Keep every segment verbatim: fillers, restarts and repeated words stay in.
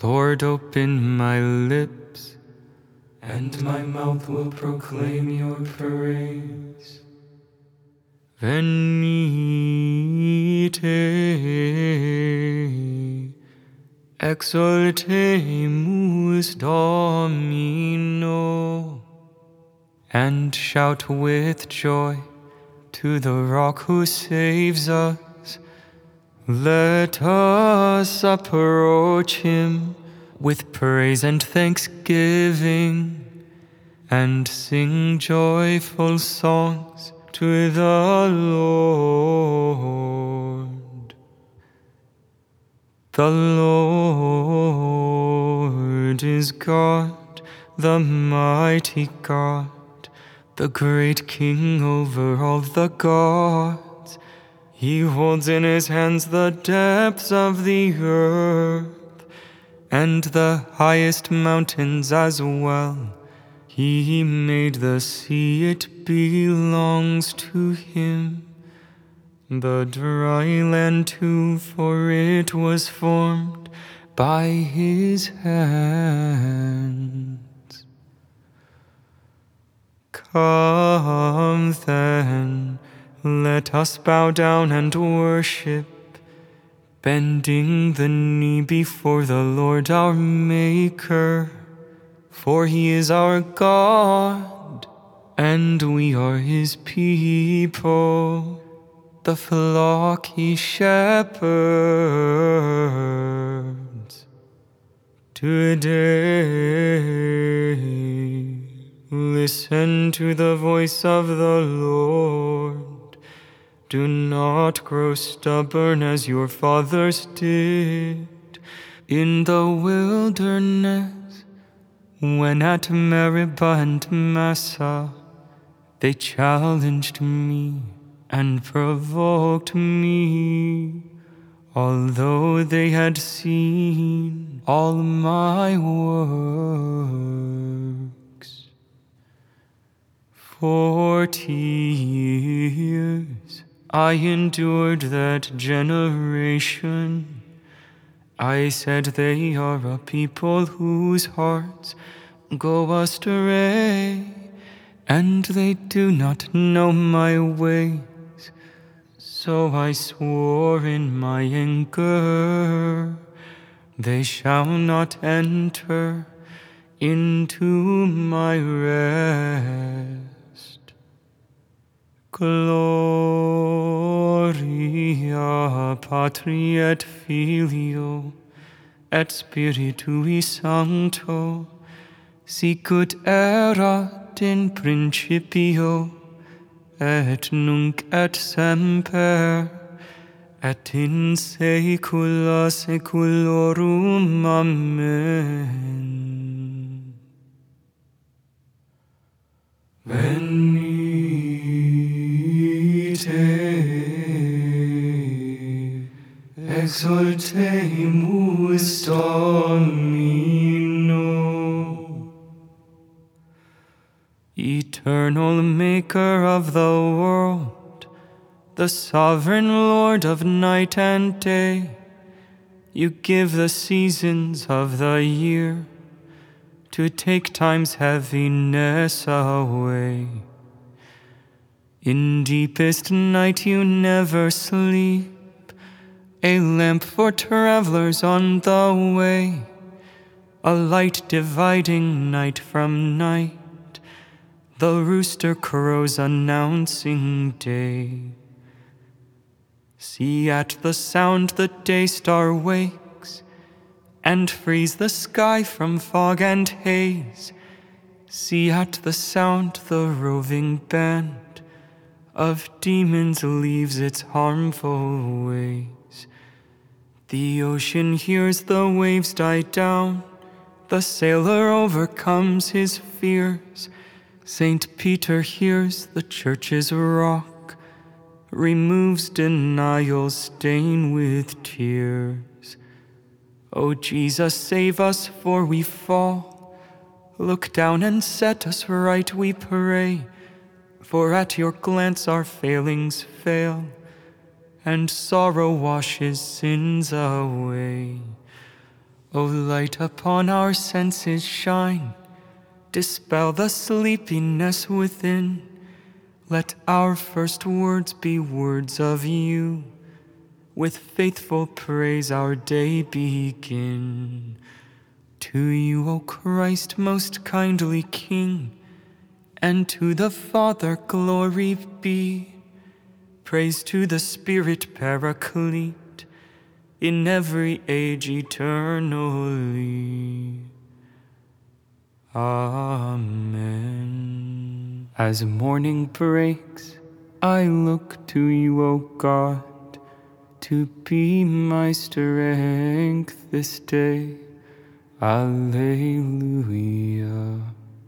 Lord, open my lips, and my mouth will proclaim your praise. Venite, exaltemus Domino, and shout with joy to the Rock who saves us. Let us approach him with praise and thanksgiving, and sing joyful songs to the Lord. The Lord is God, the mighty God, the great King over all the gods. He holds in his hands the depths of the earth, and the highest mountains as well. He made the sea, it belongs to him. The dry land too, for it was formed by his hands. Come then, let us bow down and worship, bending the knee before the Lord our Maker. For he is our God, and we are his people, the flock he shepherds. Today, listen to the voice of the Lord. Do not grow stubborn as your fathers did in the wilderness, when at Meribah and Massah they challenged me and provoked me, although they had seen all my works. Forty years I endured that generation. I said, they are a people whose hearts go astray, and they do not know my ways. So I swore in my anger, they shall not enter into my rest. Gloria Patri et Filio et Spiritui Sancto, sicut erat in principio, et nunc et semper, et in saecula saeculorum. Amen. Venite, exaltemus Domino. Eternal Maker of the world, the sovereign Lord of night and day, you give the seasons of the year to take time's heaviness away. In deepest night you never sleep, a lamp for travelers on the way, a light dividing night from night. The rooster crows announcing day. See, at the sound the day star wakes, and frees the sky from fog and haze. See, at the sound the roving band of demons leaves its harmful ways. The ocean hears the waves die down, the sailor overcomes his fears. Saint Peter hears the church's rock, removes denial's stain with tears. O Jesus, save us, for we fall. Look down and set us right, we pray. For at your glance our failings fail, and sorrow washes sins away. O light upon our senses shine, dispel the sleepiness within. Let our first words be words of you. With faithful praise our day begin. To you, O Christ, most kindly King, and to the Father glory be. Praise to the Spirit Paraclete, in every age eternally. Amen. As morning breaks, I look to you, O God, to be my strength this day. Alleluia.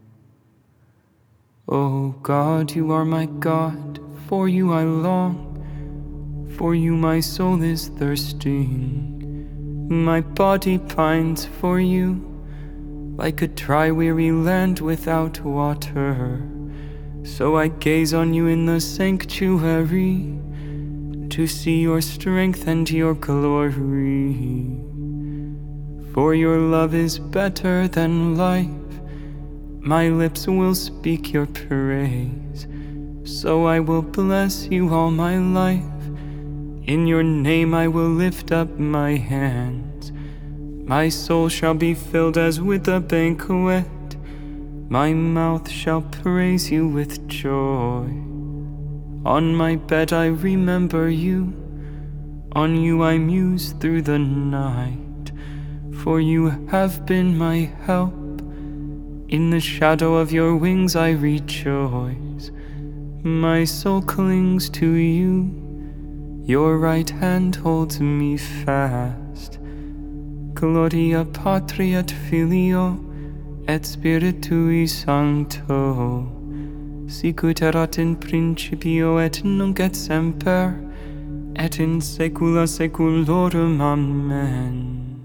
O God, you are my God, for you I long, for you my soul is thirsting. My body pines for you, like a dry, weary land without water. So I gaze on you in the sanctuary, to see your strength and your glory. For your love is better than life, my lips will speak your praise. So I will bless you all my life, in your name I will lift up my hands. My soul shall be filled as with a banquet, my mouth shall praise you with joy. On my bed I remember you, on you I muse through the night. For you have been my help, in the shadow of your wings I rejoice. My soul clings to you, your right hand holds me fast. Gloria Patri et Filio et Spiritui Sancto, sicut erat in principio et nunc et semper, et in saecula saeculorum. Amen.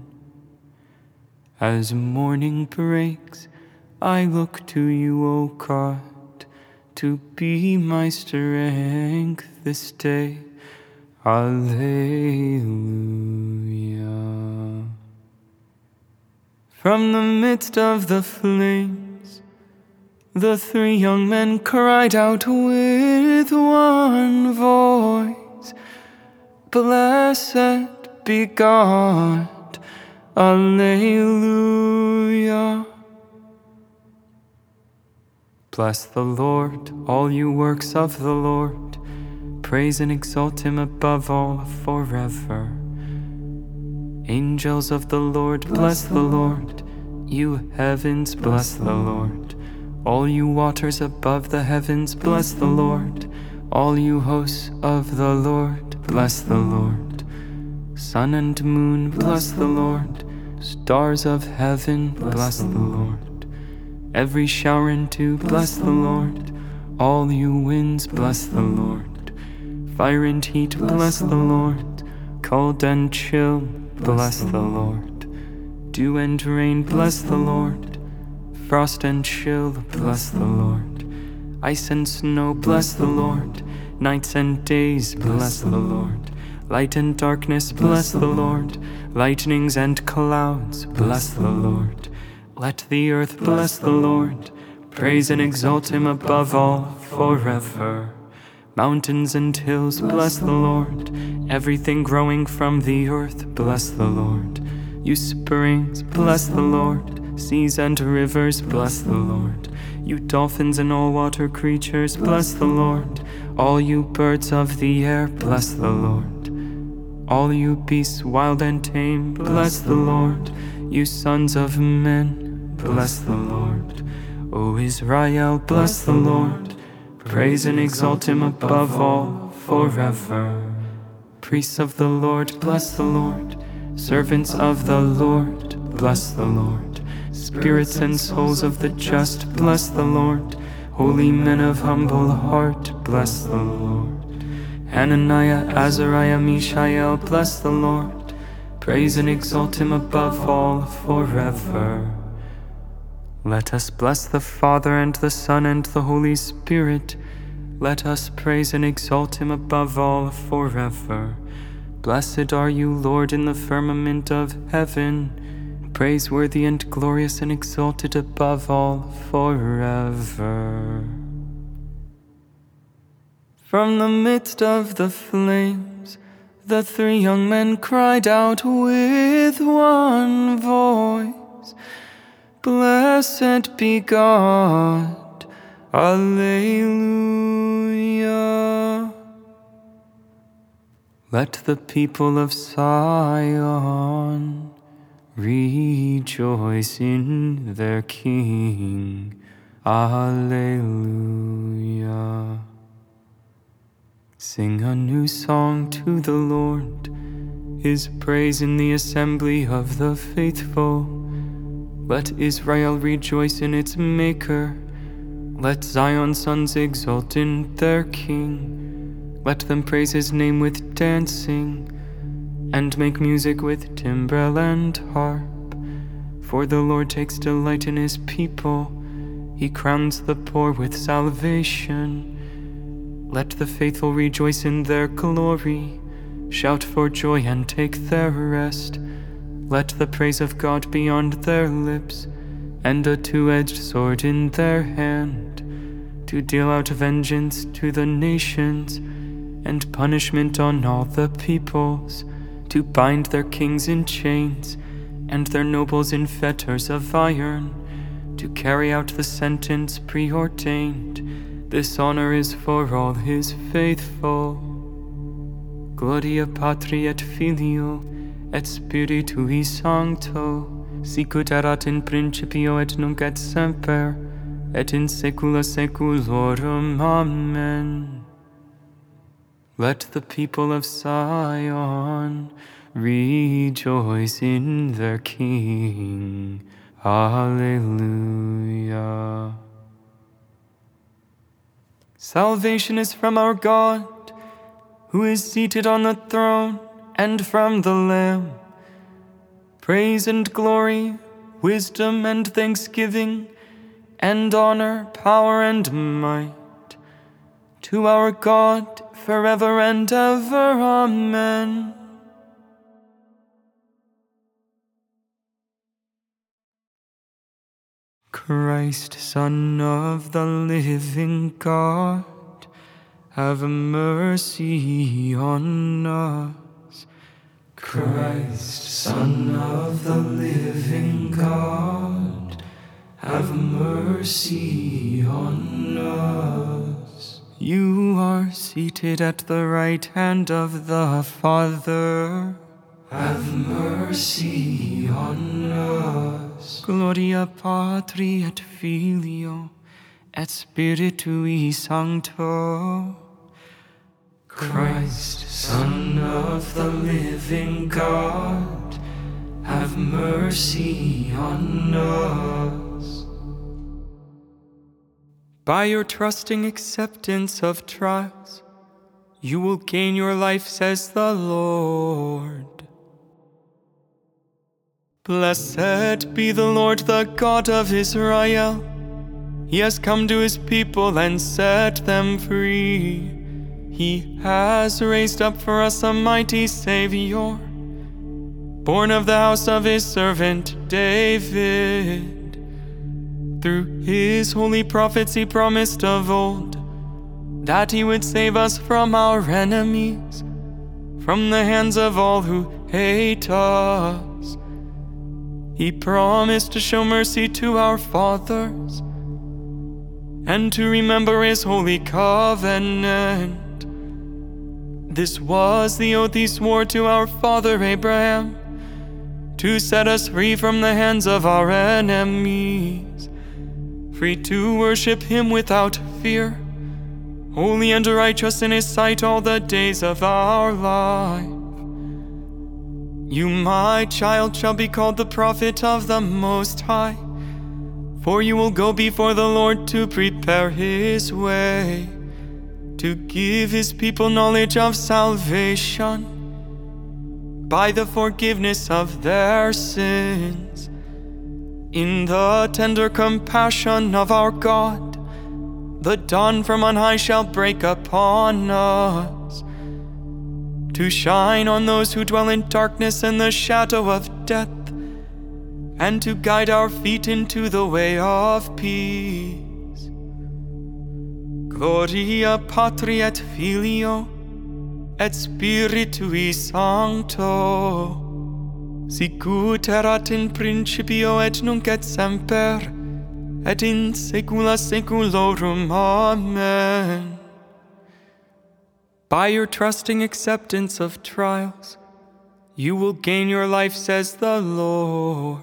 As morning breaks, I look to you, O God, to be my strength this day. Alleluia. From the midst of the flames, the three young men cried out with one voice, Blessed be God. Alleluia. Bless the Lord, all you works of the Lord. Praise and exalt him above all forever. Angels of the Lord, bless the Lord. You heavens, bless the Lord. All you waters above the heavens, bless the Lord. All you hosts of the Lord, bless the Lord. Sun and moon, bless the Lord. Stars of heaven, bless the Lord. Every shower and dew, bless the Lord. All you winds, bless the Lord. Fire and heat, bless the Lord. Cold and chill, bless the Lord. Dew and rain, bless the Lord. Frost and chill, bless the Lord. Ice and snow, bless the Lord. Nights and days, bless the Lord. Light and darkness, bless the Lord. Lightnings and clouds, bless the Lord. Let the earth bless the Lord. Praise and exalt him above all forever. Mountains and hills, bless the Lord. Everything growing from the earth, bless the Lord. You springs, bless the Lord. Seas and rivers, bless the Lord. You dolphins and all water creatures, bless the Lord. All you birds of the air, bless the Lord. All you beasts wild and tame, bless the Lord. You sons of men, bless the Lord. O Israel, bless the Lord. Praise and exalt him above all forever. Priests of the Lord, bless the Lord. Servants of the Lord, bless the Lord. Spirits and souls of the just, bless the Lord. Holy men of humble heart, bless the Lord. Hananiah, Azariah, Mishael, bless the Lord. Praise and exalt him above all forever. Let us bless the Father and the Son and the Holy Spirit. Let us praise and exalt him above all forever. Blessed are you, Lord, in the firmament of heaven. praiseworthy and glorious and exalted above all forever. From the midst of the flames, the three young men cried out with one voice, Blessed be God, Alleluia. Let the people of Zion rejoice in their King, Alleluia. Sing a new song to the Lord, His praise in the assembly of the faithful. Let Israel rejoice in its Maker. Let Zion's sons exult in their King. Let them praise His name with dancing, and make music with timbrel and harp. For the Lord takes delight in His people. He crowns the poor with salvation. Let the faithful rejoice in their glory, shout for joy and take their rest. Let the praise of God be on their lips, and a two-edged sword in their hand, to deal out vengeance to the nations, and punishment on all the peoples, to bind their kings in chains, and their nobles in fetters of iron, to carry out the sentence preordained. This honor is for all His faithful. Gloria Patri et Filio, et Spiritui Sancto, sicut erat in principio et nunc et semper, et in saecula saeculorum. Amen. Let the people of Zion rejoice in their King. Alleluia. Salvation is from our God, who is seated on the throne, and from the Lamb. Praise and glory, wisdom and thanksgiving, and honor, power and might, to our God forever and ever. Amen. Christ, Son of the living God, have mercy on us. Christ, Son of the living God, have mercy on us. You are seated at the right hand of the Father. Have mercy on us. Gloria Patri et Filio et Spiritui Sancto. Christ, Son of the living God, have mercy on us. By your trusting acceptance of trials, you will gain your life, says the Lord. Blessed be the Lord, the God of Israel. He has come to His people and set them free. He has raised up for us a mighty Savior, born of the house of His servant David. Through His holy prophets He promised of old that He would save us from our enemies, from the hands of all who hate us. He promised to show mercy to our fathers and to remember His holy covenant. This was the oath He swore to our father Abraham, to set us free from the hands of our enemies, free to worship Him without fear, holy and righteous in His sight all the days of our life. You, my child, shall be called the prophet of the Most High, for you will go before the Lord to prepare His way, to give His people knowledge of salvation by the forgiveness of their sins. In the tender compassion of our God, the dawn from on high shall break upon us, to shine on those who dwell in darkness and the shadow of death, and to guide our feet into the way of peace. Gloria Patri et Filio et Spiritui Sancto, sicut erat in principio et nunc et semper, et in saecula saeculorum. Amen. By your trusting acceptance of trials, you will gain your life, says the Lord.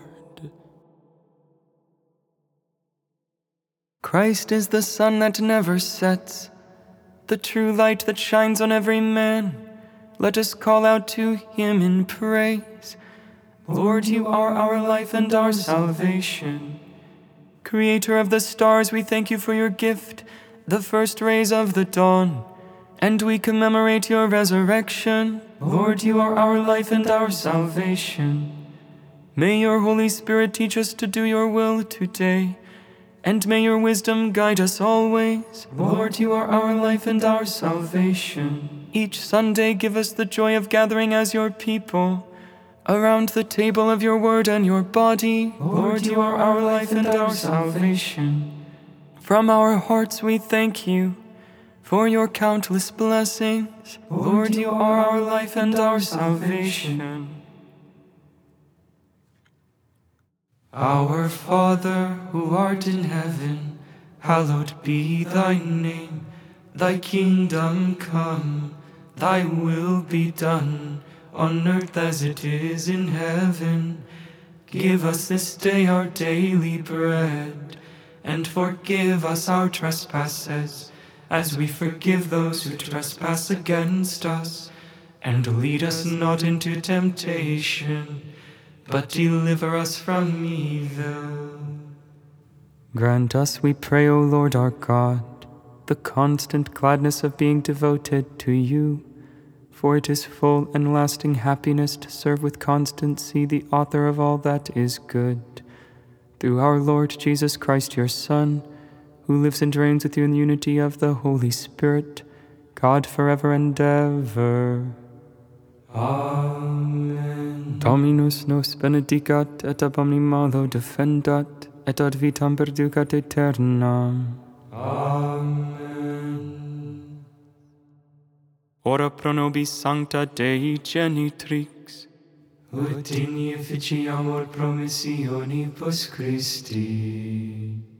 Christ is the sun that never sets, the true light that shines on every man. Let us call out to him in praise. Lord, you are our life and our salvation. Creator of the stars, we thank you for your gift, the first rays of the dawn, and we commemorate your resurrection. Lord, you are our life and our salvation. May your Holy Spirit teach us to do your will today, and may your wisdom guide us always. Lord, you are our life and our salvation. Each Sunday give us the joy of gathering as your people around the table of your word and your body. Lord, you are our life and our salvation. From our hearts we thank you for your countless blessings. Lord, you are our life and our salvation. Our Father, who art in heaven, hallowed be thy name. Thy kingdom come, thy will be done, on earth as it is in heaven. Give us this day our daily bread, and forgive us our trespasses, as we forgive those who trespass against us. And lead us not into temptation, but deliver us from evil. Grant us, we pray, O Lord our God, the constant gladness of being devoted to you, for it is full and lasting happiness to serve with constancy the author of all that is good. Through our Lord Jesus Christ, your Son, who lives and reigns with you in the unity of the Holy Spirit, God forever and ever. Amen. Dominus nos benedicat et ab omni malo defendat, et ad vitam perducat aeternam. Amen. Ora pro nobis sancta Dei genitrix, ut in efficiamur promissionibus Christi.